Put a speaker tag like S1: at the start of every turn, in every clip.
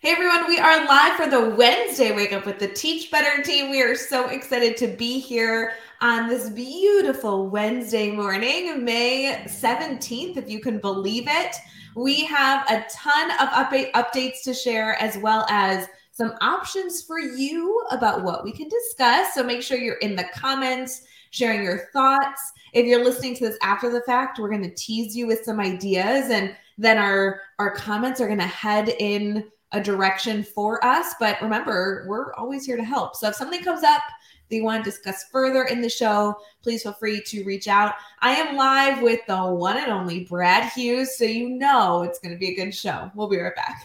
S1: Hey everyone, we are live for the Wednesday Wake Up with the Teach Better team. We are so excited to be here on this beautiful Wednesday morning, May 17th, if you can believe it. We have a ton of updates to share, as well as some options for you about what we can discuss. So make sure you're in the comments, sharing your thoughts. If you're listening to this after the fact, we're going to tease you with some ideas, and then our comments are going to head in a direction for us. But remember, we're always here to help. So if something comes up that you want to discuss further in the show, please feel free to reach out. I am live with the one and only Brad Hughes, so you know it's going to be a good show. We'll be right back.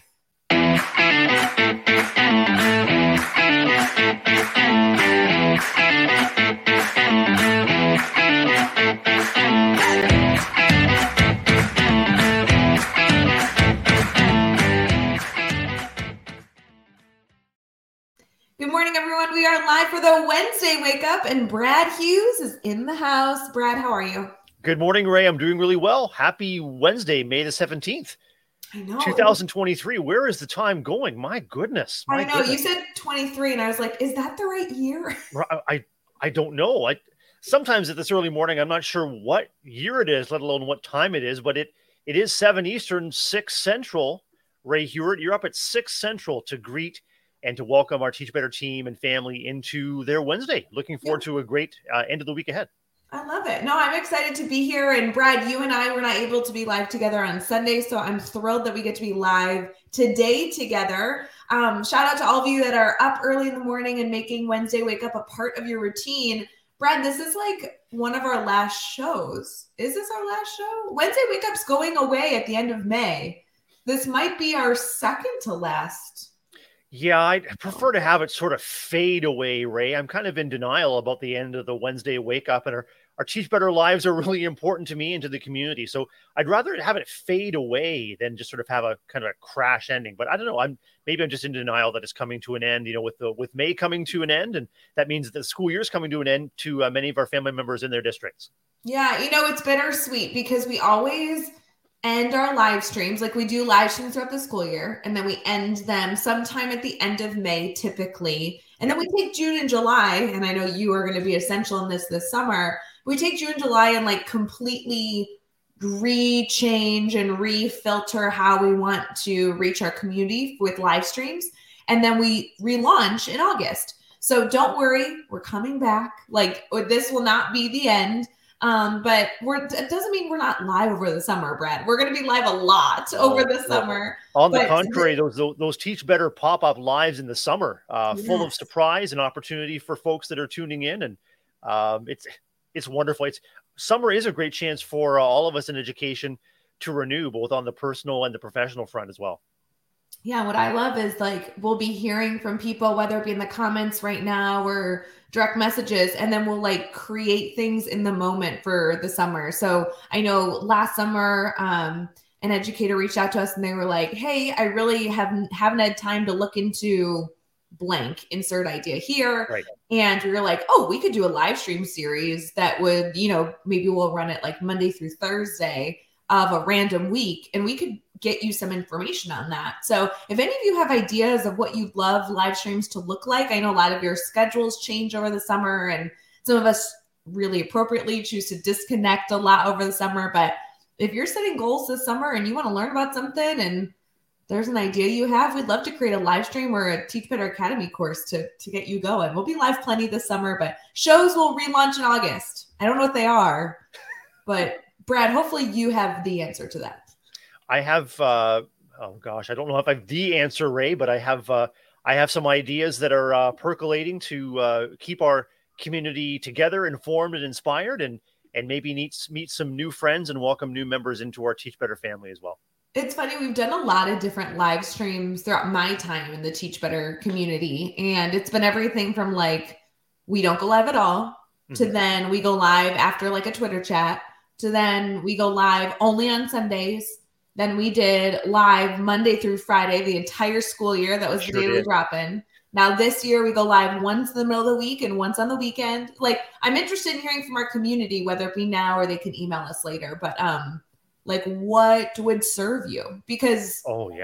S1: Good morning, everyone. We are live for the Wednesday Wake Up, and Brad Hughes is in the house. Brad, how are you?
S2: Good morning, Ray. I'm doing really well. Happy Wednesday, May the 17th.
S1: I know.
S2: 2023. Where is the time going? My goodness.
S1: I know. You said 23, and I was like, is that the right year?
S2: I don't know. Sometimes at this early morning, I'm not sure what year it is, let alone what time it is, but it is 7 Eastern, 6 Central. Ray Hewitt, you're up at 6 Central to greet and to welcome our Teach Better team and family into their Wednesday. Looking forward to a great end of the week ahead.
S1: I love it. No, I'm excited to be here. And Brad, you and I were not able to be live together on Sunday, so I'm thrilled that we get to be live today together. Shout out to all of you that are up early in the morning and making Wednesday Wake Up a part of your routine. Brad, this is like one of our last shows. Is this our last show? Wednesday Wake Up's going away at the end of May. This might be our second to last.
S2: Yeah, I'd prefer to have it sort of fade away, Ray. I'm kind of in denial about the end of the Wednesday Wake Up, and our Teach Better lives are really important to me and to the community. So I'd rather have it fade away than just sort of have a kind of a crash ending. But I don't know. I'm just in denial that it's coming to an end, with May coming to an end. And that means that the school year is coming to an end to many of our family members in their districts.
S1: Yeah, it's bittersweet because we always end our live streams. Like, we do live streams throughout the school year, and then we end them sometime at the end of May, typically. And then we take June and July, and I know you are going to be essential in this summer. We take June and July and like completely rechange and refilter how we want to reach our community with live streams. And then we relaunch in August. So don't worry, we're coming back. Like, this will not be the end. But it doesn't mean we're not live over the summer, Brad. We're going to be live a lot over the summer.
S2: On the contrary, those Teach Better pop-up lives in the summer, full of surprise and opportunity for folks that are tuning in. And it's wonderful. Summer is a great chance for all of us in education to renew, both on the personal and the professional front as well.
S1: Yeah, what I love is like we'll be hearing from people, whether it be in the comments right now or direct messages, and then we'll like create things in the moment for the summer. So I know last summer, an educator reached out to us and they were like, hey, I really haven't had time to look into blank, insert idea here.
S2: Right.
S1: And we were like, oh, we could do a live stream series that would, maybe we'll run it like Monday through Thursday of a random week, and we could get you some information on that. So if any of you have ideas of what you'd love live streams to look like, I know a lot of your schedules change over the summer, and some of us really appropriately choose to disconnect a lot over the summer. But if you're setting goals this summer and you want to learn about something and there's an idea you have, we'd love to create a live stream or a Teach Better Academy course to get you going. We'll be live plenty this summer, but shows will relaunch in August. I don't know what they are, but Brad, hopefully you have the answer to that.
S2: I have, I don't know if I have the answer, Ray, but I have some ideas that are percolating to keep our community together, informed and inspired, and maybe meet some new friends and welcome new members into our Teach Better family as well.
S1: It's funny. We've done a lot of different live streams throughout my time in the Teach Better community. And it's been everything from like, we don't go live at all, to then we go live after like a Twitter chat, to then we go live only on Sundays. Then we did live Monday through Friday, the entire school year. That was the daily drop-in. Now this year we go live once in the middle of the week and once on the weekend. Like, I'm interested in hearing from our community, whether it be now or they can email us later. But like, what would serve you? Because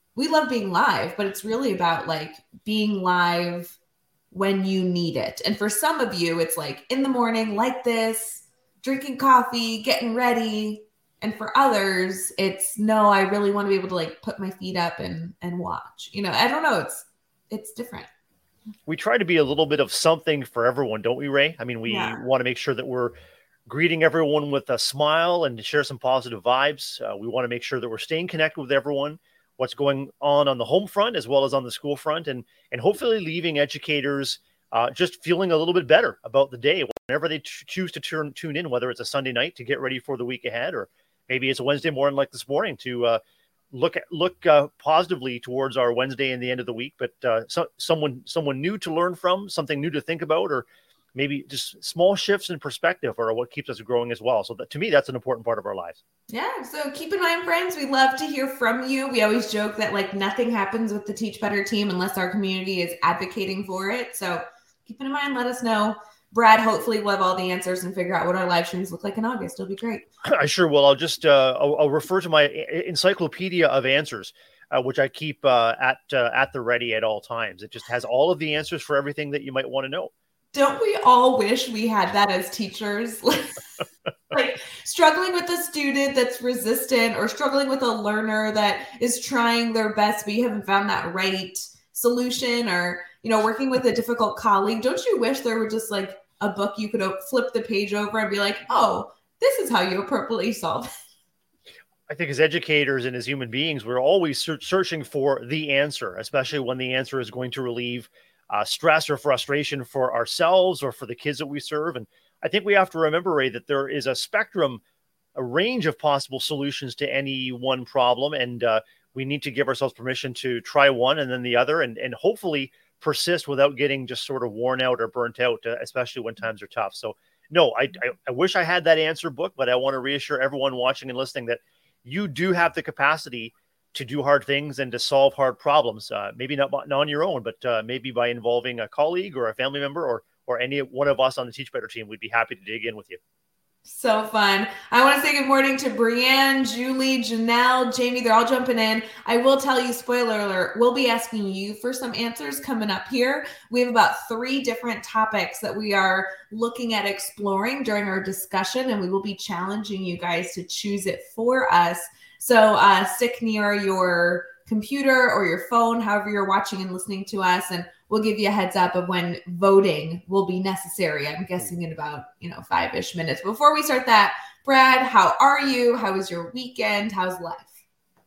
S1: we love being live, but it's really about like being live when you need it. And for some of you, it's like in the morning, like this, drinking coffee, getting ready. And for others, it's no, I really want to be able to like put my feet up and watch. I don't know. It's different.
S2: We try to be a little bit of something for everyone, don't we, Ray? I mean, we want to make sure that we're greeting everyone with a smile and to share some positive vibes. We want to make sure that we're staying connected with everyone, what's going on the home front as well as on the school front, and hopefully leaving educators just feeling a little bit better about the day whenever they choose to tune in, whether it's a Sunday night to get ready for the week ahead, or maybe it's a Wednesday morning like this morning to look positively towards our Wednesday and the end of the week. But someone new to learn from, something new to think about, or maybe just small shifts in perspective are what keeps us growing as well. So that, to me, that's an important part of our lives.
S1: Yeah. So keep in mind, friends, we love to hear from you. We always joke that like nothing happens with the Teach Better team unless our community is advocating for it. So keep it in mind. Let us know. Brad, hopefully we'll have all the answers and figure out what our live streams look like in August. It'll be great.
S2: I sure will. I'll just I'll refer to my encyclopedia of answers, which I keep at the ready at all times. It just has all of the answers for everything that you might want to know.
S1: Don't we all wish we had that as teachers? Like struggling with a student that's resistant, or struggling with a learner that is trying their best, but you haven't found that right solution, or, working with a difficult colleague. Don't you wish there were just like a book you could flip the page over and be like, oh, this is how you appropriately solve it?
S2: I think as educators and as human beings, we're always searching for the answer, especially when the answer is going to relieve stress or frustration for ourselves or for the kids that we serve. And I think we have to remember, Ray, that there is a spectrum, a range of possible solutions to any one problem. And we need to give ourselves permission to try one and then the other, and hopefully persist without getting just sort of worn out or burnt out, especially when times are tough. So no, I wish I had that answer book, but I want to reassure everyone watching and listening that you do have the capacity to do hard things and to solve hard problems. Maybe not on your own, but maybe by involving a colleague or a family member or any one of us on the Teach Better team. We'd be happy to dig in with you.
S1: So fun. I want to say good morning to Brianne, Julie, Janelle, Jamie. They're all jumping in. I will tell you, spoiler alert, we'll be asking you for some answers coming up here. We have about 3 different topics that we are looking at exploring during our discussion, and we will be challenging you guys to choose it for us. So stick near your computer or your phone, however you're watching and listening to us, and we'll give you a heads up of when voting will be necessary. I'm guessing in about 5-ish minutes. Before we start that, Brad, how are you? How was your weekend? How's life?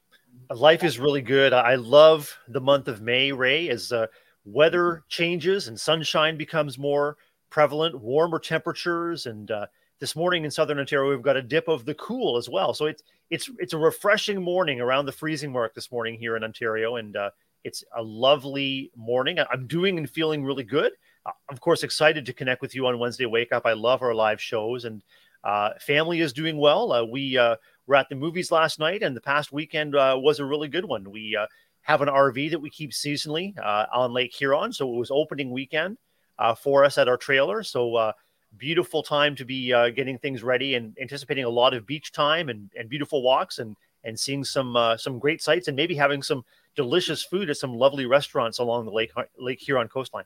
S2: Life is really good. I love the month of May, Ray, as weather changes and sunshine becomes more prevalent, warmer temperatures, and this morning in Southern Ontario, we've got a dip of the cool as well. So it's a refreshing morning around the freezing mark this morning here in Ontario, and it's a lovely morning. I'm doing and feeling really good. Of course, excited to connect with you on Wednesday Wake Up. I love our live shows, and family is doing well. We were at the movies last night, and the past weekend was a really good one. We have an RV that we keep seasonally on Lake Huron, so it was opening weekend for us at our trailer. So beautiful time to be getting things ready and anticipating a lot of beach time and beautiful walks and seeing some great sights and maybe having some delicious food at some lovely restaurants along the Lake Huron coastline.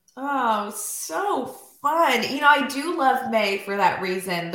S1: Oh, so fun. I do love May for that reason.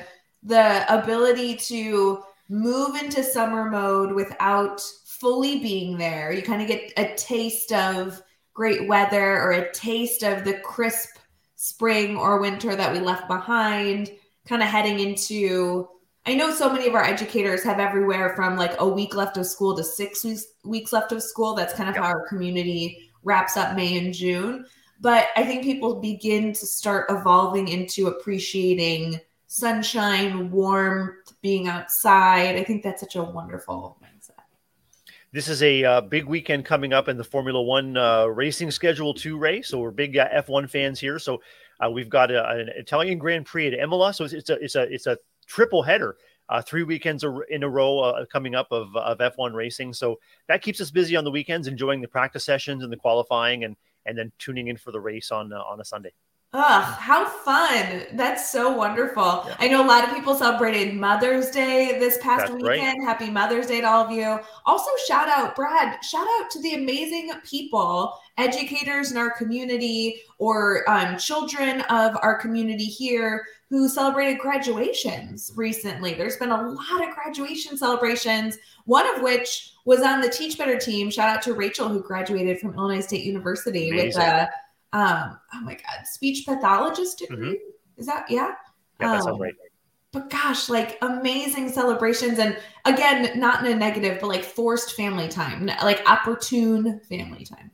S1: The ability to move into summer mode without fully being there. You kind of get a taste of great weather or a taste of the crisp spring or winter that we left behind, kind of heading into, I know so many of our educators have everywhere from like a week left of school to 6 weeks left of school. That's kind of how our community wraps up May and June. But I think people begin to start evolving into appreciating sunshine, warmth, being outside. I think that's such a wonderful mindset.
S2: This is a big weekend coming up in the Formula One racing schedule too, Ray. So we're big F1 fans here. So we've got an Italian Grand Prix at Imola. So it's a triple header, 3 weekends in a row coming up of F1 racing. So that keeps us busy on the weekends, enjoying the practice sessions and the qualifying, and then tuning in for the race on a Sunday.
S1: Ugh, how fun. That's so wonderful.
S2: Yeah,
S1: I know a lot of people celebrated Mother's Day this past
S2: that's right.
S1: weekend. Happy Mother's Day to all of you. Also, shout out, Brad, shout out to the amazing people, educators in our community or children of our community here who celebrated graduations recently. There's been a lot of graduation celebrations, one of which was on the Teach Better team. Shout out to Rachel, who graduated from Illinois State University with
S2: Amazing.
S1: oh my God, speech pathologist degree. Is that, yeah?
S2: Yeah, that sounds right.
S1: But gosh, like amazing celebrations. And again, not in a negative, but like forced family time, like opportune family time.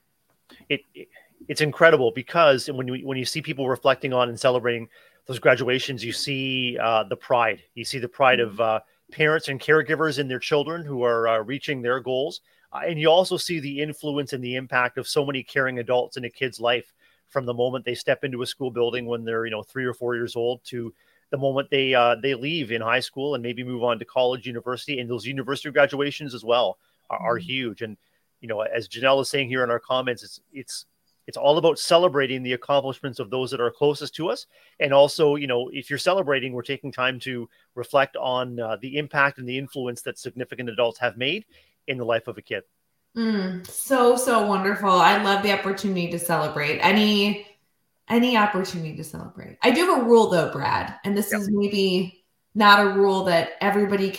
S2: It's incredible because when you see people reflecting on and celebrating those graduations, you see the pride. You see the pride of parents and caregivers in their children who are reaching their goals. And you also see the influence and the impact of so many caring adults in a kid's life from the moment they step into a school building when they're 3 or 4 years old to the moment they leave in high school and maybe move on to college, university, and those university graduations as well are huge. And as Janelle is saying here in our comments, it's all about celebrating the accomplishments of those that are closest to us. And also, if you're celebrating, we're taking time to reflect on the impact and the influence that significant adults have made in the life of a kid.
S1: So wonderful. I love the opportunity to celebrate any opportunity to celebrate. I do have a rule though, Brad, and this is maybe not a rule that everybody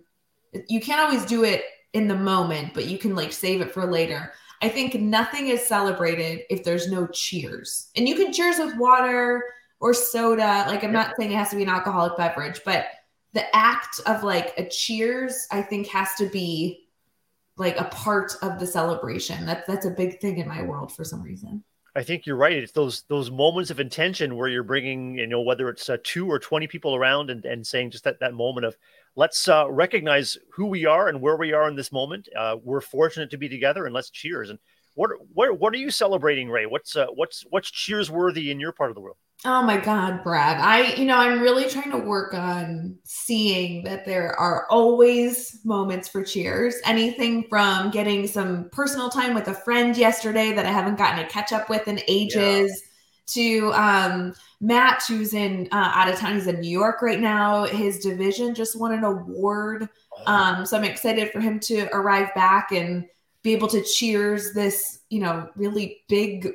S1: you can't always do it in the moment, but you can like save it for later. I think nothing is celebrated if there's no cheers. And you can cheers with water or soda. Like I'm not saying it has to be an alcoholic beverage, but the act of like a cheers, I think has to be like a part of the celebration. That's a big thing in my world for some reason.
S2: I think you're right. It's those moments of intention where you're bringing, whether it's 2 or 20 people around and saying just that moment of let's recognize who we are and where we are in this moment. We're fortunate to be together, and let's cheers. And what are you celebrating, Ray? What's cheers worthy in your part of the world?
S1: Oh my God, Brad. I'm really trying to work on seeing that there are always moments for cheers. Anything from getting some personal time with a friend yesterday that I haven't gotten to catch up with in ages to Matt, who's in out of town. He's in New York right now. His division just won an award. So I'm excited for him to arrive back and be able to cheers this, really big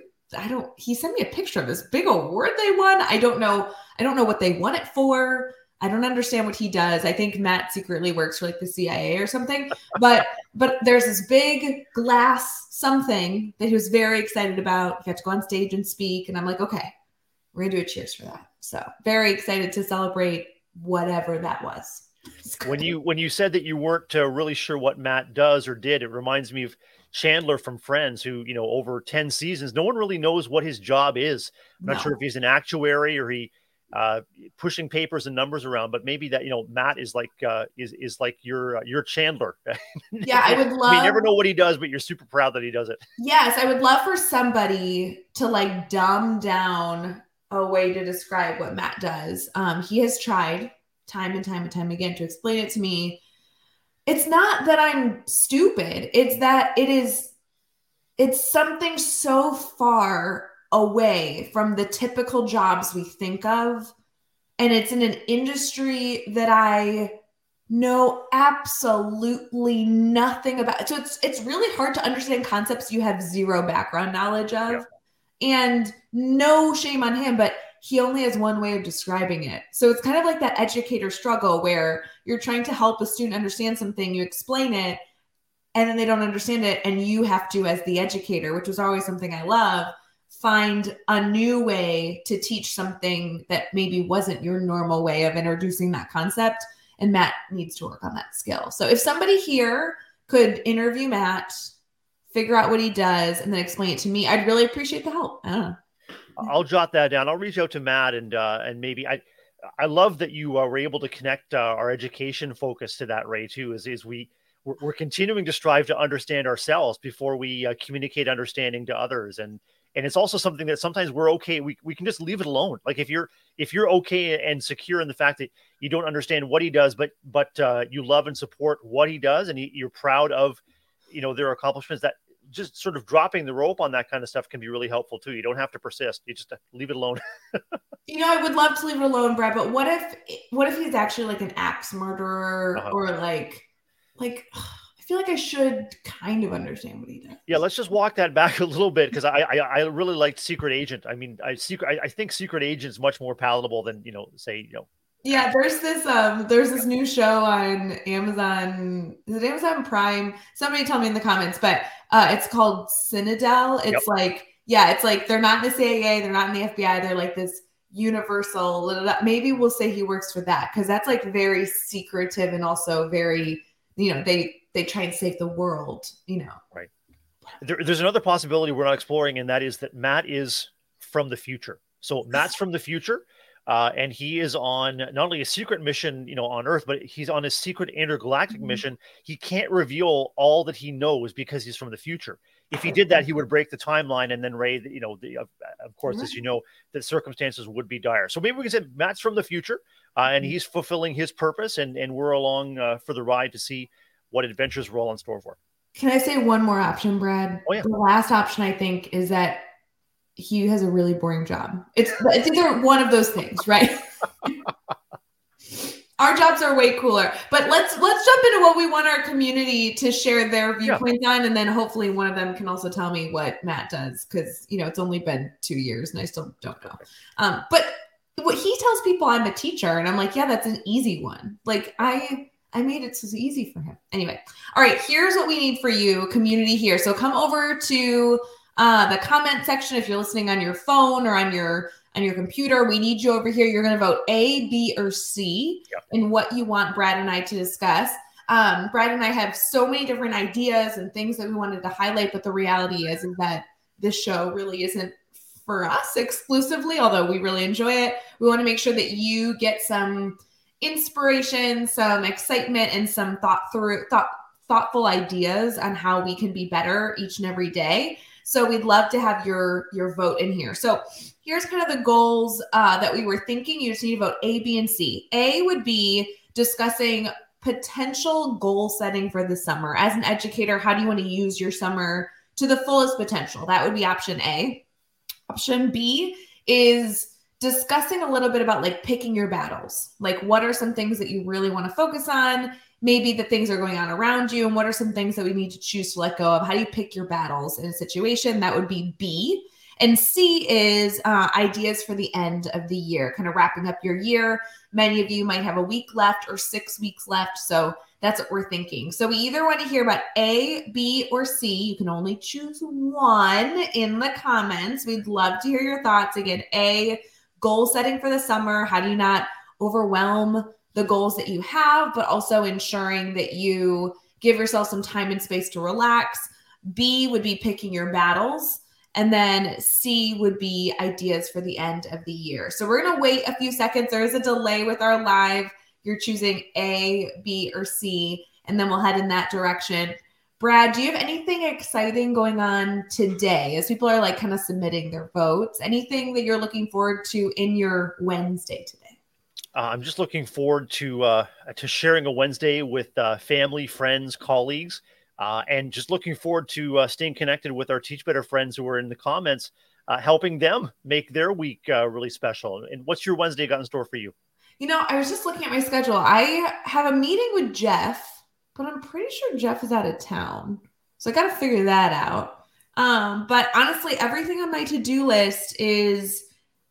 S1: he sent me a picture of this big award they won. I don't know what they won it for. I don't understand what he does. I think Matt secretly works for like the CIA or something, but there's this big glass something that he was very excited about. He got to go on stage and speak. And I'm like, okay, we're gonna do a cheers for that. So very excited to celebrate whatever that was.
S2: When you said that you weren't really sure what Matt does or did, it reminds me of Chandler from Friends, who, over 10 seasons, no one really knows what his job is. I'm not sure if he's an actuary or he pushing papers and numbers around, but maybe that, Matt is like is like your Chandler.
S1: Yeah, I would love.
S2: You never know what he does, but you're super proud that he does it.
S1: Yes, I would love for somebody to like dumb down a way to describe what Matt does. He has tried time and time again to explain it to me. It's not that I'm stupid. It's that it's something so far away from the typical jobs we think of. And it's in an industry that I know absolutely nothing about. So it's really hard to understand concepts you have zero background knowledge of.
S2: Yeah.
S1: And no shame on him, but he only has one way of describing it. So it's kind of like that educator struggle where you're trying to help a student understand something, you explain it, and then they don't understand it. And you have to, as the educator, which was always something I love, find a new way to teach something that maybe wasn't your normal way of introducing that concept. And Matt needs to work on that skill. So if somebody here could interview Matt, figure out what he does, and then explain it to me, I'd really appreciate the help. I don't know.
S2: I'll jot that down. I'll reach out to Matt and maybe I love that you were able to connect our education focus to that, Ray, too, is we're continuing to strive to understand ourselves before we communicate understanding to others. And it's also something that sometimes we're okay. We can just leave it alone. Like if you're okay and secure in the fact that you don't understand what he does, but you love and support what he does, and you're proud of, their accomplishments, just sort of dropping the rope on that kind of stuff can be really helpful too. You don't have to persist. You just leave it alone.
S1: I would love to leave it alone, Brad, but what if he's actually like an axe murderer or like I feel like I should kind of understand what he does.
S2: Yeah, let's just walk that back a little bit, because I really liked Secret Agent. I mean, I think Secret Agent is much more palatable than, say.
S1: Yeah, there's this new show on Amazon. Is it Amazon Prime? Somebody tell me in the comments, but it's called Citadel. It's it's like they're not in the CIA, they're not in the FBI, they're like this universal. Maybe we'll say he works for that, because that's like very secretive and also very, they try and save the world,
S2: Right. There's another possibility we're not exploring, and that is that Matt is from the future. So Matt's from the future, and he is on not only a secret mission, on Earth, but he's on a secret intergalactic mission. He can't reveal all that he knows because he's from the future. If he did that, he would break the timeline, and then Ray, of course, as you know, the circumstances would be dire. So maybe we can say Matt's from the future, and he's fulfilling his purpose, and we're along for the ride to see what adventures we're all in store for.
S1: Can I say one more option, Brad?
S2: Oh, yeah.
S1: The last option, I think, is that he has a really boring job. It's either one of those things, right? Our jobs are way cooler. But let's jump into what we want our community to share their viewpoints on, and then hopefully one of them can also tell me what Matt does, because it's only been 2 years and I still don't know. But what he tells people, I'm a teacher, and I'm like, yeah, that's an easy one. Like I made it so easy for him. Anyway, all right, here's what we need for you, community here. So come over to the comment section if you're listening on your phone or on your computer. We need you over here. You're going to vote A, B, or C in what you want Brad and I to discuss. Brad and I have so many different ideas and things that we wanted to highlight, but the reality is that this show really isn't for us exclusively, although we really enjoy it. We want to make sure that you get some inspiration, some excitement, and some thoughtful ideas on how we can be better each and every day. So we'd love to have your vote in here. So here's kind of the goals that we were thinking. You just need to vote A, B, and C. A would be discussing potential goal setting for the summer. As an educator, how do you want to use your summer to the fullest potential? That would be option A. Option B is discussing a little bit about like picking your battles. Like, what are some things that you really want to focus on? Maybe the things are going on around you, and what are some things that we need to choose to let go of? How do you pick your battles in a situation? That would be B. And C is ideas for the end of the year, kind of wrapping up your year. Many of you might have a week left or 6 weeks left. So that's what we're thinking. So we either want to hear about A, B, or C. You can only choose one in the comments. We'd love to hear your thoughts. Again, A, goal setting for the summer. How do you not overwhelm the goals that you have, but also ensuring that you give yourself some time and space to relax? B would be picking your battles. And then C would be ideas for the end of the year. So we're going to wait a few seconds. There is a delay with our live. You're choosing A, B, or C, and then we'll head in that direction. Brad, do you have anything exciting going on today as people are like kind of submitting their votes? Anything that you're looking forward to in your Wednesday today?
S2: I'm just looking forward to sharing a Wednesday with family, friends, colleagues, and just looking forward to staying connected with our Teach Better friends who are in the comments, helping them make their week really special. And what's your Wednesday got in store for you?
S1: I was just looking at my schedule. I have a meeting with Jeff, but I'm pretty sure Jeff is out of town. So I got to figure that out. But honestly, everything on my to-do list is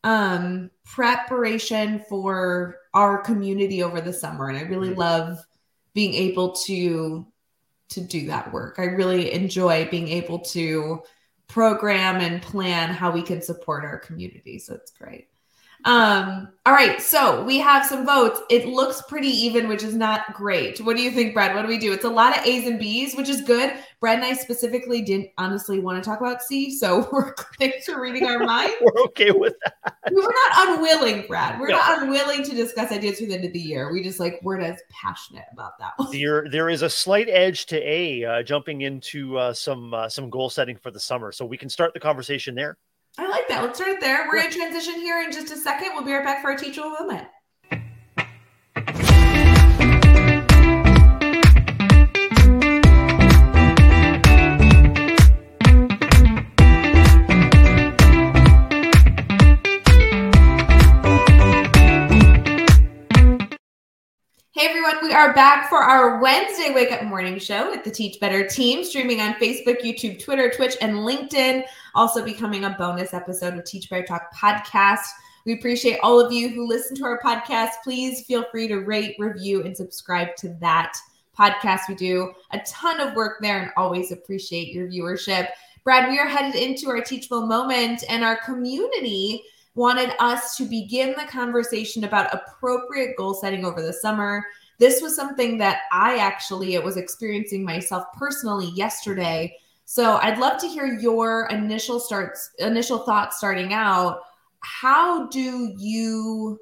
S1: preparation for our community over the summer. And I really love being able to do that work. I really enjoy being able to program and plan how we can support our community. So it's great. All right. So we have some votes. It looks pretty even, which is not great. What do you think, Brad? What do we do? It's a lot of A's and B's, which is good. Brad and I specifically didn't honestly want to talk about C. So thanks for reading our mind.
S2: We're okay with that.
S1: We were not unwilling, Brad. We're not unwilling to discuss ideas for the end of the year. We just we're as passionate about that one.
S2: There is a slight edge to A, jumping into some goal setting for the summer. So we can start the conversation there.
S1: I like that. Let's start there. We're going to transition here in just a second. We'll be right back for our teachable moment. we are back for our Wednesday Wake Up Morning Show with the Teach Better team, streaming on Facebook, YouTube, Twitter, Twitch, and LinkedIn. Also becoming a bonus episode of Teach Better Talk podcast. We appreciate all of you who listen to our podcast. Please feel free to rate, review, and subscribe to that podcast. We do a ton of work there and always appreciate your viewership. Brad, we are headed into our teachable moment, and our community wanted us to begin the conversation about appropriate goal setting over the summer. This was something that I was experiencing myself personally yesterday. So I'd love to hear your initial thoughts starting out. How do you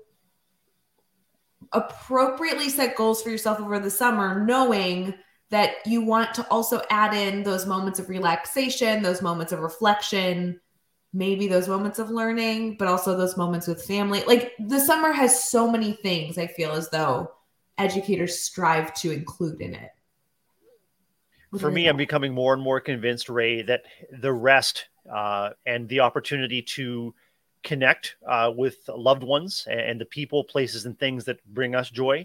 S1: appropriately set goals for yourself over the summer, knowing that you want to also add in those moments of relaxation, those moments of reflection, maybe those moments of learning, but also those moments with family? Like, the summer has so many things, I feel as though educators strive to include in it.
S2: For me, I'm becoming more and more convinced, Ray, that the rest and the opportunity to connect with loved ones and the people, places, and things that bring us joy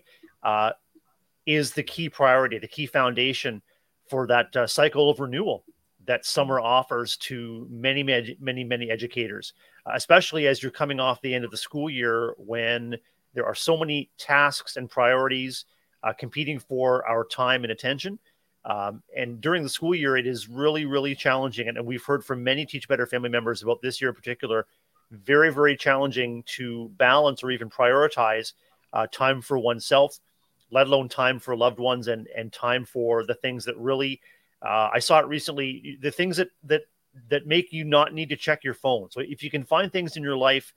S2: is the key priority, the key foundation for that cycle of renewal that summer offers to many, many educators, especially as you're coming off the end of the school year, when there are so many tasks and priorities competing for our time and attention. And during the school year, it is really, really challenging. And we've heard from many Teach Better family members about this year in particular, very, very challenging to balance or even prioritize time for oneself, let alone time for loved ones, and time for the things that really, I saw it recently, the things that make you not need to check your phone. So if you can find things in your life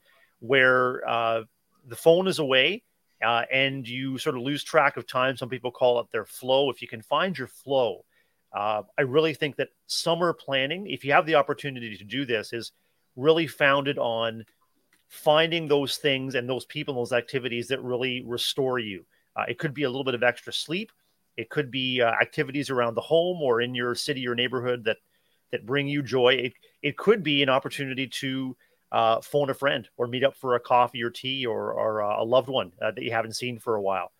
S2: where the phone is away and you sort of lose track of time, some people call it their flow. If you can find your flow, I really think that summer planning, if you have the opportunity to do this, is really founded on finding those things and those people, and those activities that really restore you. It could be a little bit of extra sleep. It could be activities around the home or in your city or neighborhood that bring you joy. It could be an opportunity to phone a friend or meet up for a coffee or tea or a loved one that you haven't seen for a while.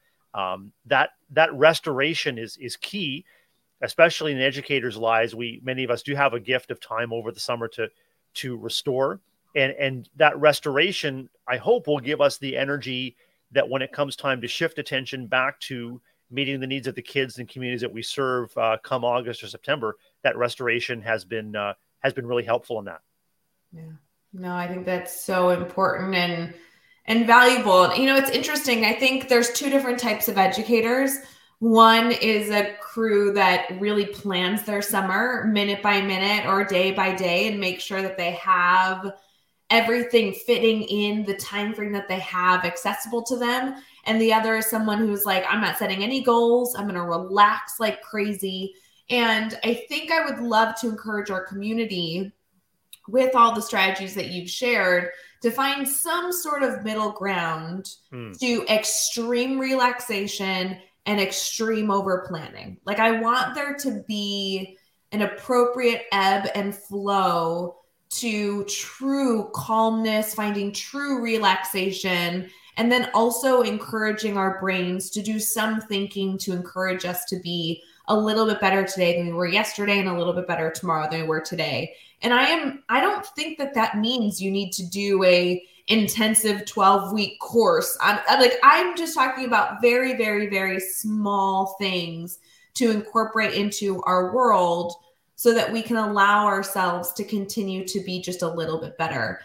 S2: That restoration is key, especially in educators' lives. Many of us do have a gift of time over the summer to restore, and that restoration, I hope, will give us the energy that when it comes time to shift attention back to meeting the needs of the kids and communities that we serve come August or September, that restoration has been really helpful in that.
S1: Yeah. No, I think that's so important and valuable. You know, it's interesting. I think there's two different types of educators. One is a crew that really plans their summer minute by minute or day by day and make sure that they have everything fitting in the time frame that they have accessible to them. And the other is someone who's like, I'm not setting any goals. I'm going to relax like crazy. And I think I would love to encourage our community, with all the strategies that you've shared, to find some sort of middle ground to extreme relaxation and extreme over planning. Like, I want there to be an appropriate ebb and flow to true calmness, finding true relaxation, and then also encouraging our brains to do some thinking to encourage us to be a little bit better today than we were yesterday and a little bit better tomorrow than we were today. And I don't think that means you need to do a intensive 12-week course. I'm just talking about very, very, very small things to incorporate into our world so that we can allow ourselves to continue to be just a little bit better.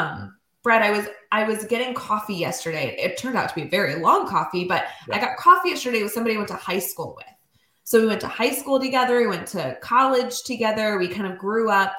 S1: Brett, I was getting coffee yesterday. It turned out to be a very long coffee, but yeah. I got coffee yesterday with somebody I went to high school with. So we went to high school together. We went to college together. We kind of grew up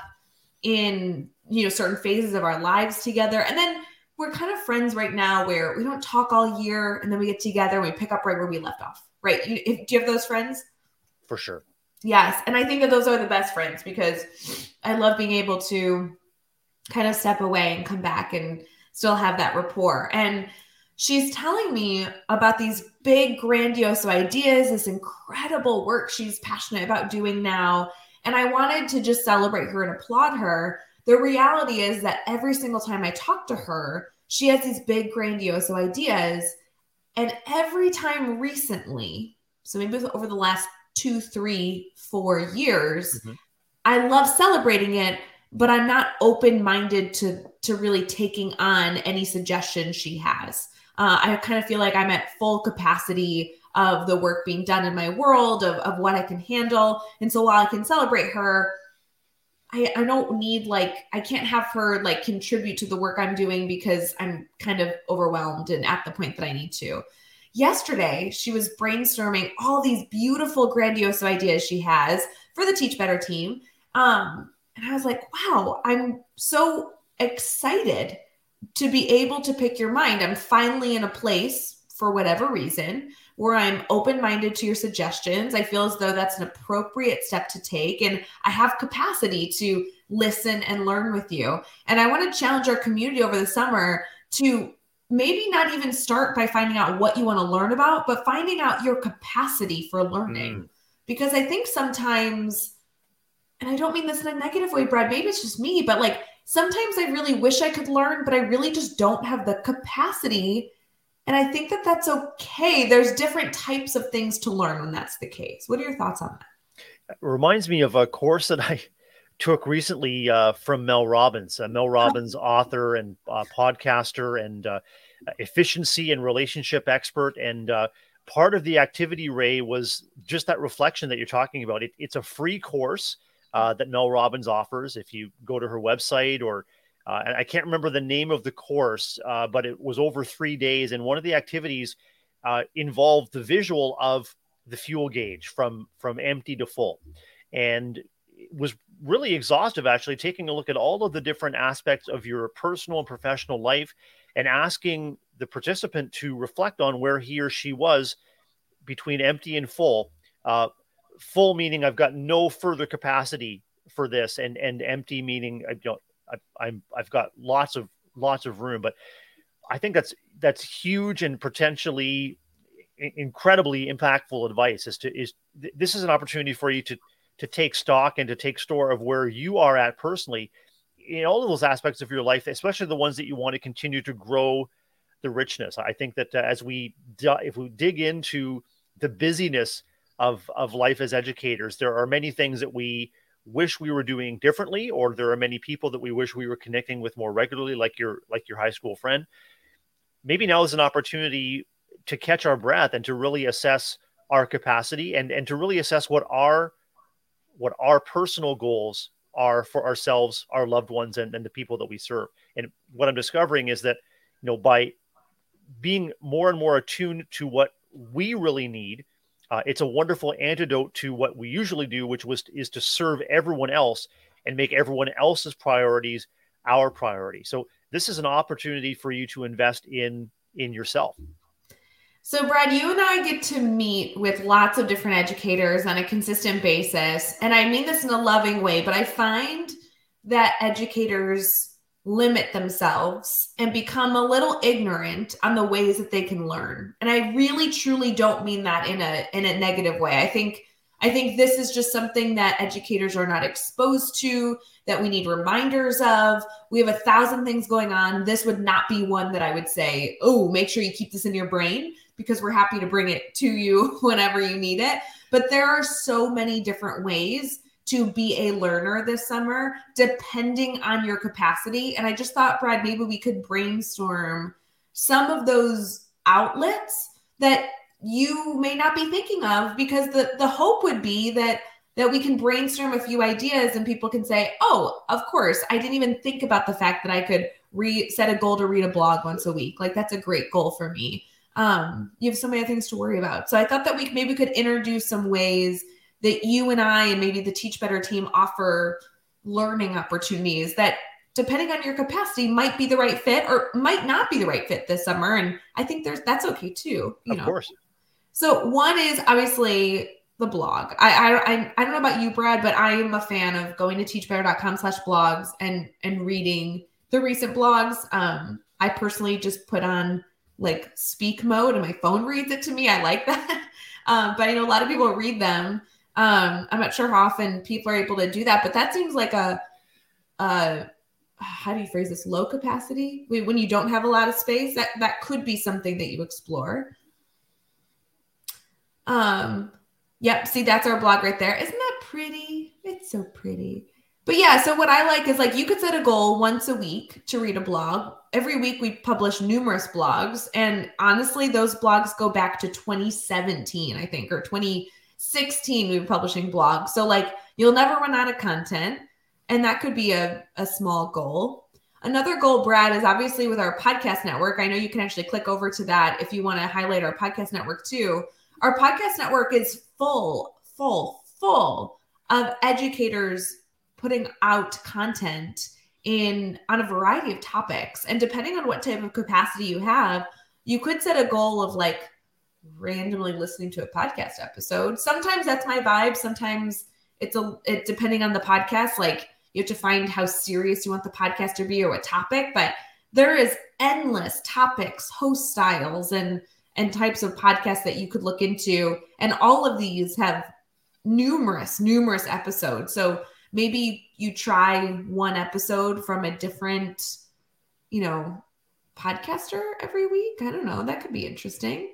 S1: in, certain phases of our lives together. And then we're kind of friends right now where we don't talk all year, and then we get together and we pick up right where we left off. Right. Do you have those friends?
S2: For sure.
S1: Yes. And I think that those are the best friends, because I love being able to kind of step away and come back and still have that rapport. And she's telling me about these big, grandiose ideas, this incredible work she's passionate about doing now. And I wanted to just celebrate her and applaud her. The reality is that every single time I talk to her, she has these big, grandiose ideas. And every time recently, so maybe over the last 2, 3, 4 years, I love celebrating it, but I'm not open-minded to really taking on any suggestions she has. I kind of feel like I'm at full capacity of the work being done in my world, of what I can handle. And so while I can celebrate her, I don't need, like, I can't have her like contribute to the work I'm doing because I'm kind of overwhelmed and at the point that I need to. Yesterday, she was brainstorming all these beautiful, grandiose ideas she has for the Teach Better team. And I was like, wow, I'm so excited to be able to pick your mind. I'm finally in a place, for whatever reason, where I'm open-minded to your suggestions. I feel as though that's an appropriate step to take, and I have capacity to listen and learn with you. And I want to challenge our community over the summer to maybe not even start by finding out what you want to learn about, but finding out your capacity for learning. Because I think sometimes, and I don't mean this in a negative way, Brad, maybe it's just me, but like sometimes I really wish I could learn, but I really just don't have the capacity. And I think that that's okay. There's different types of things to learn when that's the case. What are your thoughts on that?
S2: It reminds me of a course that I took recently from Mel Robbins. Mel Robbins, author and podcaster and efficiency and relationship expert. And part of the activity, Ray, was just that reflection that you're talking about. It's a free course that Mel Robbins offers. If you go to her website, or and I can't remember the name of the course, but it was over 3 days. And one of the activities involved the visual of the fuel gauge from empty to full. And it was really exhaustive, actually, taking a look at all of the different aspects of your personal and professional life and asking the participant to reflect on where he or she was between empty and full. Full meaning I've got no further capacity for this, and empty meaning I've got lots of room. But I think that's huge and potentially incredibly impactful advice. This is an opportunity for you to take stock and to take store of where you are at personally in all of those aspects of your life, especially the ones that you want to continue to grow the richness. I think that if we dig into the busyness of life as educators, there are many things that we wish we were doing differently, or there are many people that we wish we were connecting with more regularly, like your high school friend. Maybe now is an opportunity to catch our breath and to really assess our capacity and to really assess what our personal goals are for ourselves, our loved ones, and the people that we serve. And what I'm discovering is that, by being more and more attuned to what we really need, it's a wonderful antidote to what we usually do, which is to serve everyone else and make everyone else's priorities our priority. So this is an opportunity for you to invest in yourself.
S1: So, Brad, you and I get to meet with lots of different educators on a consistent basis. And I mean this in a loving way, but I find that educators limit themselves and become a little ignorant on the ways that they can learn. And I really, truly don't mean that in a negative way. I think this is just something that educators are not exposed to, that we need reminders of. We have 1,000 things going on. This would not be one that I would say, oh, make sure you keep this in your brain, because we're happy to bring it to you whenever you need it. But there are so many different ways to be a learner this summer, depending on your capacity. And I just thought, Brad, maybe we could brainstorm some of those outlets that you may not be thinking of, because the hope would be that we can brainstorm a few ideas and people can say, oh, of course, I didn't even think about the fact that I could set a goal to read a blog once a week. Like, that's a great goal for me. You have so many things to worry about. So I thought that we maybe could introduce some ways that you and I and maybe the Teach Better team offer learning opportunities that, depending on your capacity, might be the right fit or might not be the right fit this summer. And I think that's okay too.
S2: Of course.
S1: So one is obviously the blog. I don't know about you, Brad, but I am a fan of going to teachbetter.com/blogs and reading the recent blogs. I personally just put on like speak mode and my phone reads it to me. I like that. But I know a lot of people read them. I'm not sure how often people are able to do that, but that seems like how do you phrase this? Low capacity, when you don't have a lot of space, that could be something that you explore. Yep. See, that's our blog right there. Isn't that pretty? It's so pretty. But yeah, so what I like is like you could set a goal once a week to read a blog. Every week we publish numerous blogs. And honestly, those blogs go back to 2017, I think, or 2016, we were publishing blogs. So like you'll never run out of content. And that could be a small goal. Another goal, Brad, is obviously with our podcast network. I know you can actually click over to that if you want to highlight our podcast network too. Our podcast network is full of educators putting out content on a variety of topics. And depending on what type of capacity you have, you could set a goal of like randomly listening to a podcast episode. Sometimes that's my vibe. Sometimes it's depending on the podcast, like you have to find how serious you want the podcast to be or what topic, but there is endless topics, host styles, and types of podcasts that you could look into. And all of these have numerous episodes. So maybe you try one episode from a different, podcaster every week. I don't know. That could be interesting.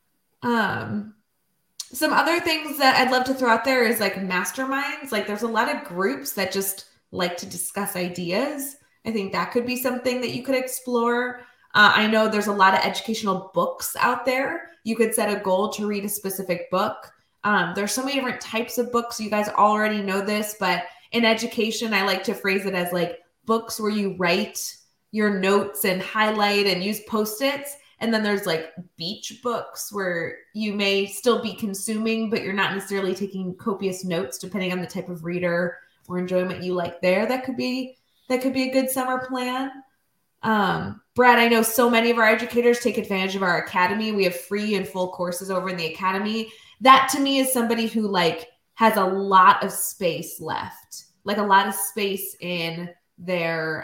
S1: Some other things that I'd love to throw out there is like masterminds. Like there's a lot of groups that just like to discuss ideas. I think that could be something that you could explore. I know there's a lot of educational books out there. You could set a goal to read a specific book. There's so many different types of books. You guys already know this, but in education, I like to phrase it as like books where you write your notes and highlight and use Post-its. And then there's like beach books where you may still be consuming, but you're not necessarily taking copious notes depending on the type of reader or enjoyment you like there. That could be a good summer plan. Brad, I know so many of our educators take advantage of our academy. We have free and full courses over in the academy. That to me is somebody who like has a lot of space left, like a lot of space in their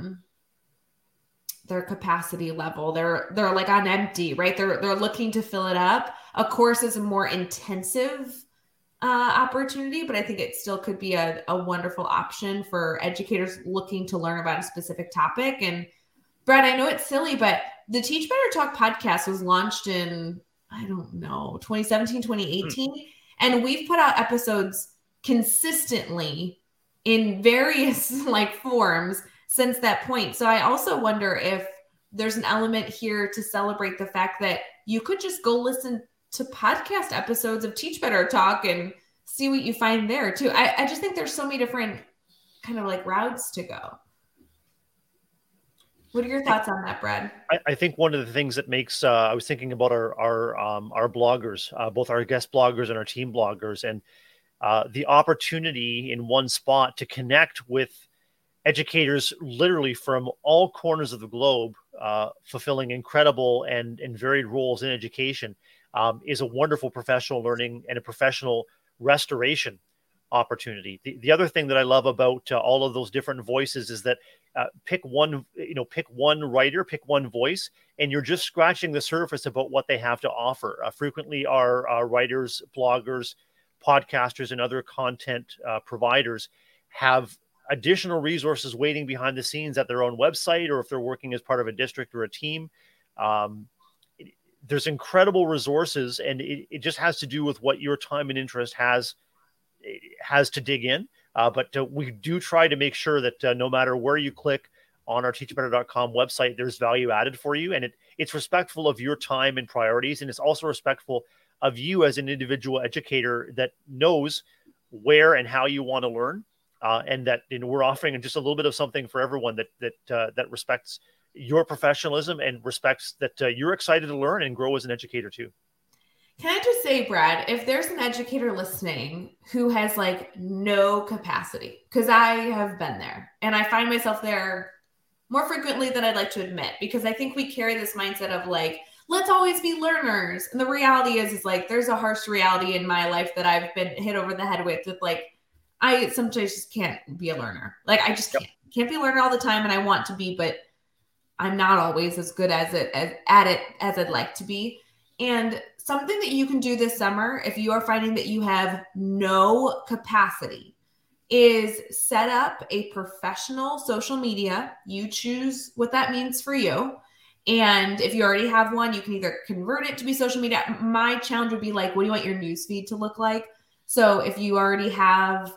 S1: capacity level. They're like on empty, right? They're looking to fill it up. A course is a more intensive opportunity, but I think it still could be a wonderful option for educators looking to learn about a specific topic. And Brad, I know it's silly, but the Teach Better Talk podcast was launched in, 2017, 2018. And we've put out episodes consistently in various like forms since that point. So I also wonder if there's an element here to celebrate the fact that you could just go listen to podcast episodes of Teach Better Talk and see what you find there too. I just think there's so many different kind of like routes to go. What are your thoughts on that, Brad?
S2: I think one of the things that makes I was thinking about our bloggers, both our guest bloggers and our team bloggers, and the opportunity in one spot to connect with educators literally from all corners of the globe, fulfilling incredible and varied roles in education, is a wonderful professional learning and a professional restoration opportunity. The other thing that I love about all of those different voices is that pick one writer, pick one voice, and you're just scratching the surface about what they have to offer. Frequently our writers, bloggers, podcasters, and other content providers have additional resources waiting behind the scenes at their own website, or if they're working as part of a district or a team. There's incredible resources, and it just has to do with what your time and interest has to dig in. But we do try to make sure that no matter where you click on our teachbetter.com website, there's value added for you. And it's respectful of your time and priorities. And it's also respectful of you as an individual educator that knows where and how you want to learn. And that we're offering just a little bit of something for everyone that respects your professionalism and respects that you're excited to learn and grow as an educator too.
S1: Can I just say, Brad, if there's an educator listening who has like no capacity, because I have been there and I find myself there more frequently than I'd like to admit, because I think we carry this mindset of like, let's always be learners. And the reality is like, there's a harsh reality in my life that I've been hit over the head with like, I sometimes just can't be a learner. Like I just can't be a learner all the time. And I want to be, but I'm not always as good at it as I'd like to be. And something that you can do this summer, if you are finding that you have no capacity, is set up a professional social media. You choose what that means for you. And if you already have one, you can either convert it to be social media. My challenge would be like, what do you want your newsfeed to look like? So if you already have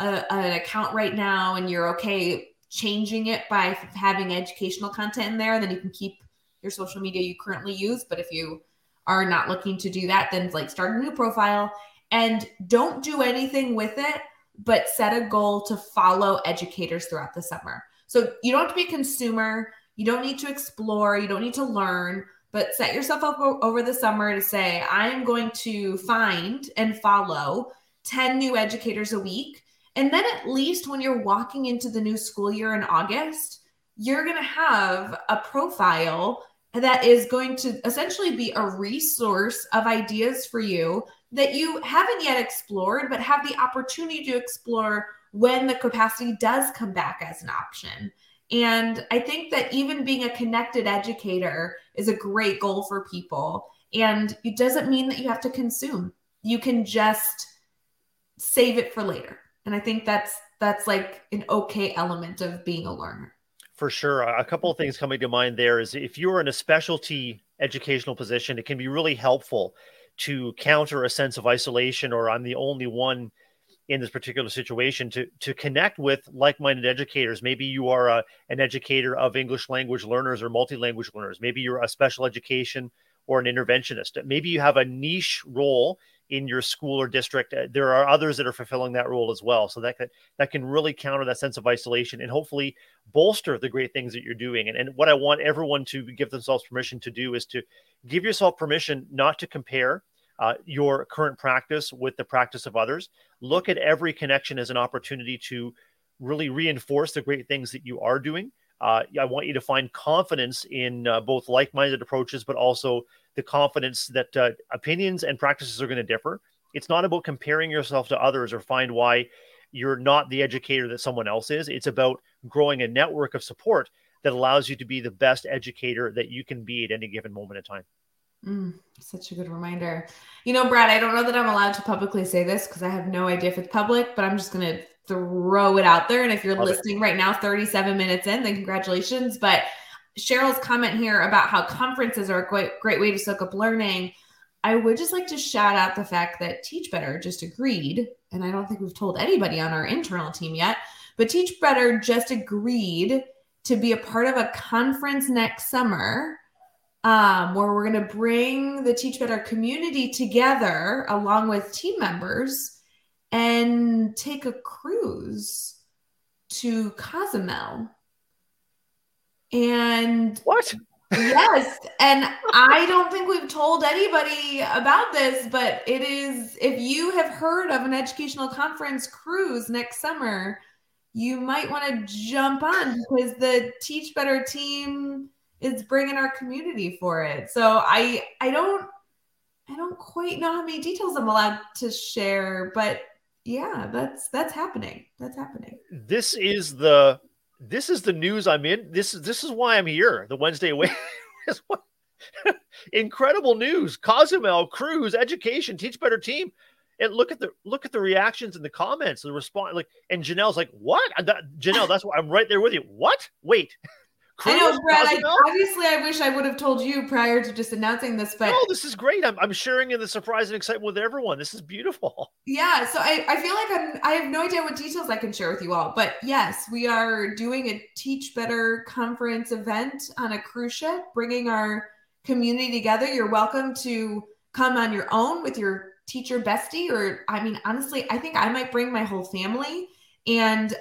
S1: an account right now and you're okay changing it by having educational content in there, then you can keep your social media you currently use. But if you are not looking to do that, then like start a new profile and don't do anything with it, but set a goal to follow educators throughout the summer. So you don't have to be a consumer. You don't need to explore. You don't need to learn, but set yourself up over the summer to say, I'm going to find and follow 10 new educators a week. And then at least when you're walking into the new school year in August, you're going to have a profile that is going to essentially be a resource of ideas for you that you haven't yet explored, but have the opportunity to explore when the capacity does come back as an option. And I think that even being a connected educator is a great goal for people. And it doesn't mean that you have to consume. You can just save it for later. And I think that's like an okay element of being a learner.
S2: For sure. A couple of things coming to mind there is if you're in a specialty educational position, it can be really helpful to counter a sense of isolation, or I'm the only one in this particular situation, to connect with like-minded educators. Maybe you are an educator of English language learners or multi-language learners. Maybe you're a special education or an interventionist. Maybe you have a niche role in your school or district. There are others that are fulfilling that role as well. So that can really counter that sense of isolation and hopefully bolster the great things that you're doing. And what I want everyone to give themselves permission to do is to give yourself permission not to compare your current practice with the practice of others. Look at every connection as an opportunity to really reinforce the great things that you are doing. I want you to find confidence in both like-minded approaches, but also the confidence that opinions and practices are going to differ. It's not about comparing yourself to others or find why you're not the educator that someone else is. It's about growing a network of support that allows you to be the best educator that you can be at any given moment in time.
S1: Such a good reminder. You know, Brad, I don't know that I'm allowed to publicly say this because I have no idea if it's public, but I'm just going to throw it out there. And if you're listening right now, 37 minutes in, then congratulations. But Cheryl's comment here about how conferences are a great way to soak up learning. I would just like to shout out the fact that Teach Better just agreed, and I don't think we've told anybody on our internal team yet, but Teach Better just agreed to be a part of a conference next summer where we're going to bring the Teach Better community together along with team members and take a cruise to Cozumel. And
S2: what?
S1: Yes. And I don't think we've told anybody about this, but it is, if you have heard of an educational conference cruise next summer, you might want to jump on because the Teach Better team is bringing our community for it. So I don't quite know how many details I'm allowed to share, but yeah, that's happening. That's happening.
S2: This is the news I'm in. This is why I'm here. The Wednesday Away. Incredible news. Cozumel cruise, education, Teach Better team. And look at the reactions in the comments, the response. Like, and Janelle's like, "What?" Janelle, that's why I'm right there with you. What? Wait.
S1: Cruise, I know, Brad. Obviously, I wish I would have told you prior to just announcing this, but
S2: no, this is great. I'm sharing in the surprise and excitement with everyone. This is beautiful.
S1: Yeah, so I feel like I have no idea what details I can share with you all, but yes, we are doing a Teach Better conference event on a cruise ship, bringing our community together. You're welcome to come on your own with your teacher bestie, or I mean, honestly, I think I might bring my whole family, and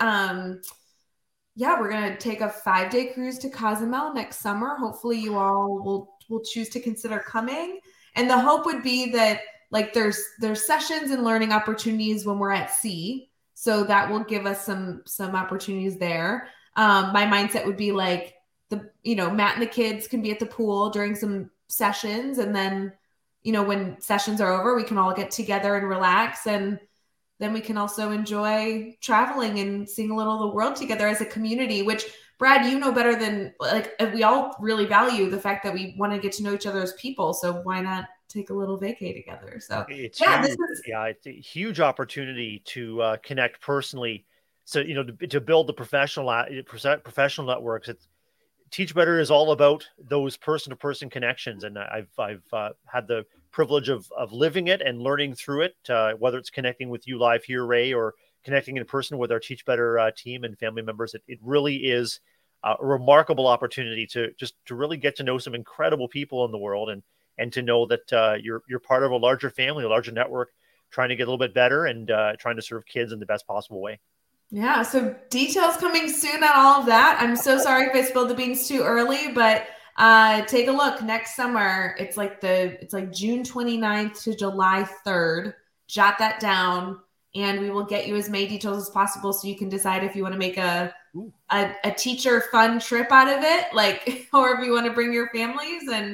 S1: yeah, we're going to take a 5-day cruise to Cozumel next summer. Hopefully you all will choose to consider coming. And the hope would be that like there's sessions and learning opportunities when we're at sea. So that will give us some opportunities there. My mindset would be like Matt and the kids can be at the pool during some sessions. And then, when sessions are over, we can all get together and relax, and then we can also enjoy traveling and seeing a little of the world together as a community, which Brad, better than we all really value the fact that we want to get to know each other as people. So why not take a little vacay together? So
S2: it's it's a huge opportunity to connect personally. So, to build the professional networks, Teach Better is all about those person-to-person connections, and I've had the privilege of living it and learning through it. Whether it's connecting with you live here, Ray, or connecting in person with our Teach Better team and family members, it really is a remarkable opportunity to really get to know some incredible people in the world, and to know that you're part of a larger family, a larger network, trying to get a little bit better and trying to serve kids in the best possible way.
S1: Yeah, so details coming soon on all of that. I'm so sorry if I spilled the beans too early, but take a look next summer. It's like June 29th to July 3rd. Jot that down, and we will get you as many details as possible so you can decide if you want to make a teacher fun trip out of it, like, or if you want to bring your families. And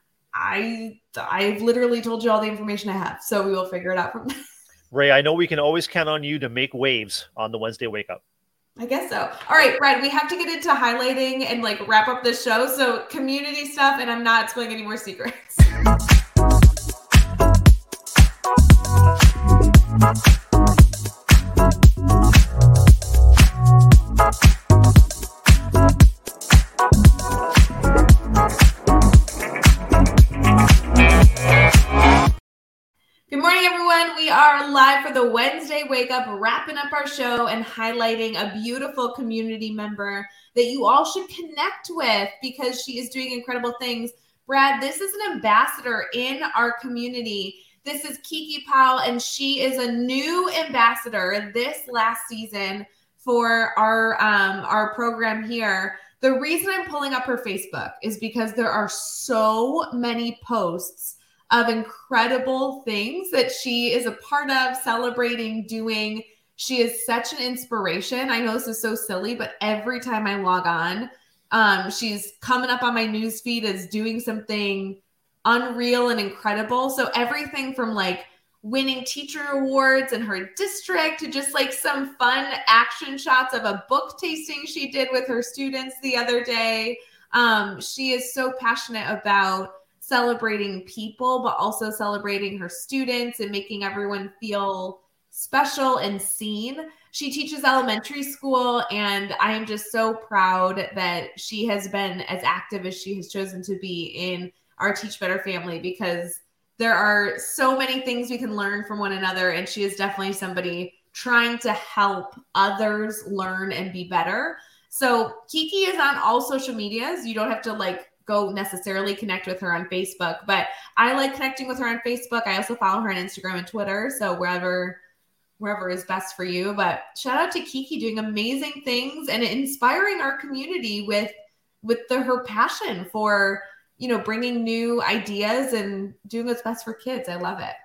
S1: I've literally told you all the information I have, so we will figure it out from there.
S2: Ray, I know we can always count on you to make waves on the Wednesday Wake Up.
S1: I guess so. All right, Brad, we have to get into highlighting and like wrap up the show. So community stuff, and I'm not spilling any more secrets. Good morning, everyone. We are live for the Wednesday Wake Up, wrapping up our show and highlighting a beautiful community member that you all should connect with because she is doing incredible things. Brad, this is an ambassador in our community. This is Kiki Powell, and she is a new ambassador this last season for our program here. The reason I'm pulling up her Facebook is because there are so many posts of incredible things that she is a part of, celebrating, doing. She is such an inspiration. I know this is so silly, but every time I log on, she's coming up on my newsfeed as doing something unreal and incredible. So everything from like winning teacher awards in her district to just like some fun action shots of a book tasting she did with her students the other day. She is so passionate about celebrating people, but also celebrating her students and making everyone feel special and seen. She teaches elementary school, and I am just so proud that she has been as active as she has chosen to be in our Teach Better family, because there are so many things we can learn from one another, and she is definitely somebody trying to help others learn and be better. So Kiki is on all social medias. You don't have to like go necessarily connect with her on Facebook, but I like connecting with her on Facebook. I also follow her on Instagram and Twitter. So wherever is best for you. But shout out to Kiki doing amazing things and inspiring our community with her passion for, bringing new ideas and doing what's best for kids. I love it.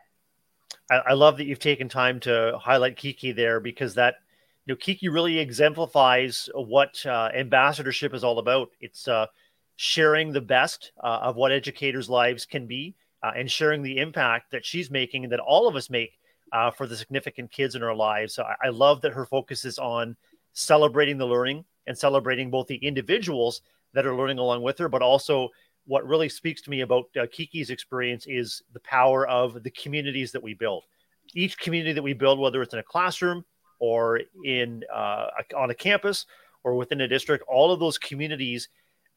S2: I love that you've taken time to highlight Kiki there, because that, Kiki really exemplifies what ambassadorship is all about. It's sharing the best of what educators' lives can be, and sharing the impact that she's making and that all of us make for the significant kids in our lives. So I love that her focus is on celebrating the learning and celebrating both the individuals that are learning along with her, but also what really speaks to me about Kiki's experience is the power of the communities that we build. Each community that we build, whether it's in a classroom or in on a campus or within a district, all of those communities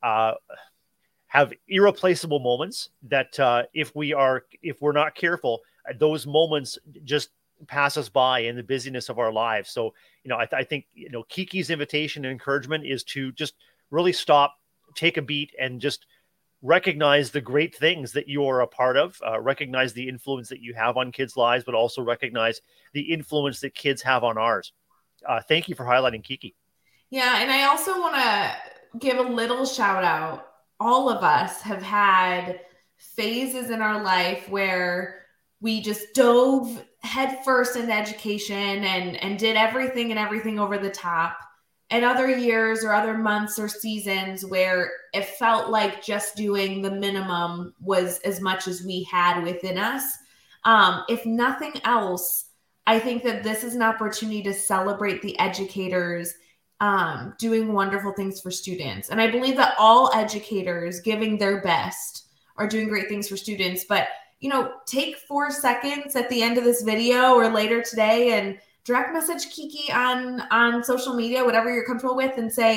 S2: have irreplaceable moments that if we're not careful, those moments just pass us by in the busyness of our lives. So, I think, Kiki's invitation and encouragement is to just really stop, take a beat, and just recognize the great things that you are a part of, recognize the influence that you have on kids' lives, but also recognize the influence that kids have on ours. Thank you for highlighting Kiki.
S1: Yeah. And I also want to give a little shout out. All of us have had phases in our life where we just dove headfirst into education and did everything over the top. And other years or other months or seasons where it felt like just doing the minimum was as much as we had within us. If nothing else, I think that this is an opportunity to celebrate the educators doing wonderful things for students. And I believe that all educators giving their best are doing great things for students. But, take 4 seconds at the end of this video or later today and direct message Kiki on social media, whatever you're comfortable with, and say,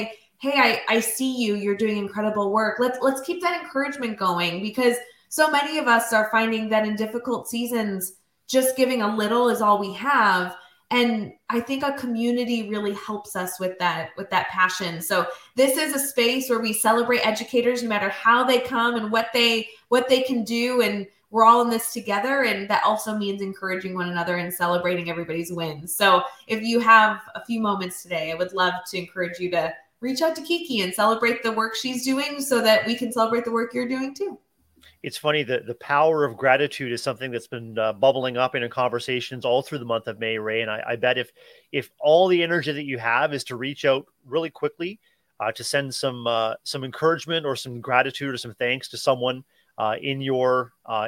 S1: hey, I see you, you're doing incredible work. Let's keep that encouragement going, because so many of us are finding that in difficult seasons, just giving a little is all we have. And I think a community really helps us with that passion. So this is a space where we celebrate educators no matter how they come and what they can do, and we're all in this together. And that also means encouraging one another and celebrating everybody's wins. So if you have a few moments today, I would love to encourage you to reach out to Kiki and celebrate the work she's doing so that we can celebrate the work you're doing too.
S2: It's funny that the power of gratitude is something that's been bubbling up in conversations all through the month of May, Ray. And I bet if all the energy that you have is to reach out really quickly to send some encouragement or some gratitude or some thanks to someone in your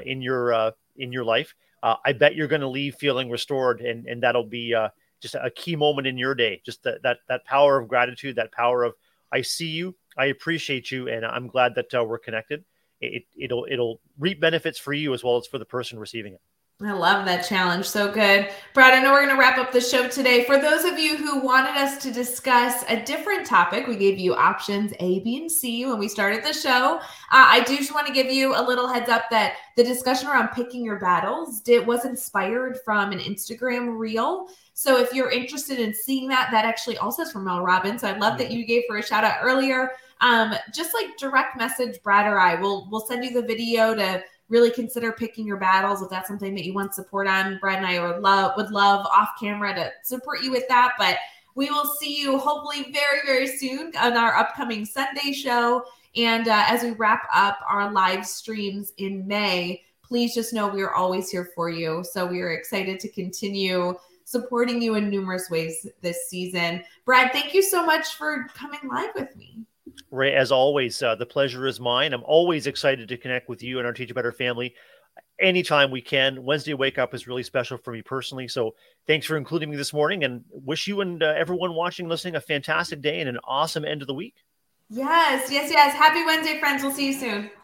S2: life, I bet you're going to leave feeling restored, and that'll be just a key moment in your day. Just that power of gratitude, that power of I see you, I appreciate you, and I'm glad that we're connected. It'll reap benefits for you as well as for the person receiving it.
S1: I love that challenge. So good. Brad, I know we're going to wrap up the show today. For those of you who wanted us to discuss a different topic, we gave you options A, B, and C when we started the show. I do just want to give you a little heads up that the discussion around picking your battles was inspired from an Instagram reel. So if you're interested in seeing that actually also is from Mel Robbins. So I love that you gave her a shout out earlier. Just like direct message Brad or I. We'll send you the video to really consider picking your battles if that's something that you want support on. Brad and I would love off camera to support you with that. But we will see you hopefully very, very soon on our upcoming Sunday show. And as we wrap up our live streams in May, please just know we are always here for you. So we are excited to continue supporting you in numerous ways this season. Brad, thank you so much for coming live with me.
S2: Ray, as always, the pleasure is mine. I'm always excited to connect with you and our Teach Better family anytime we can. Wednesday Wake Up is really special for me personally. So thanks for including me this morning, and wish you and everyone watching, listening, a fantastic day and an awesome end of the week.
S1: Yes. Happy Wednesday, friends. We'll see you soon.